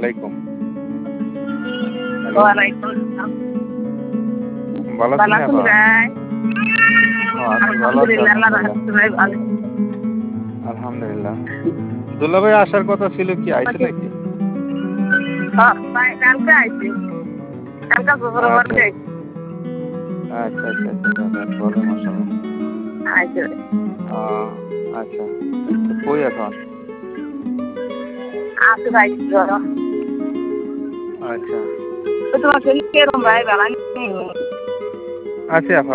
আলাইকুম। হ্যালো, ওয়ালাইকুম আসসালাম। ভালো আছেন ভালো আছেন আপা? ভাই? আছি, ভালো আছি আলহামদুলিল্লাহ, আল্লাহর আলহামদুলিল্লাহ। রহমতে ভাই ভালো। আলহামদুলিল্লাহ। দুলাভাই আসার কথা ছিল, কি আইছে নাকি? ভাই কালকে আইছি। কালকে জোহর আচ্ছা, পরে আইছি। আচ্ছা, আচ্ছা, আচ্ছা, যাক ভালো মাশাআল্লাহ। আইছে। আ আচ্ছা। তো কই এখন? আছি ভাই জ্বর। আচ্ছা। তো তোমার শরীর কিরকম ভাই? ভালো নেই? আছি আপা।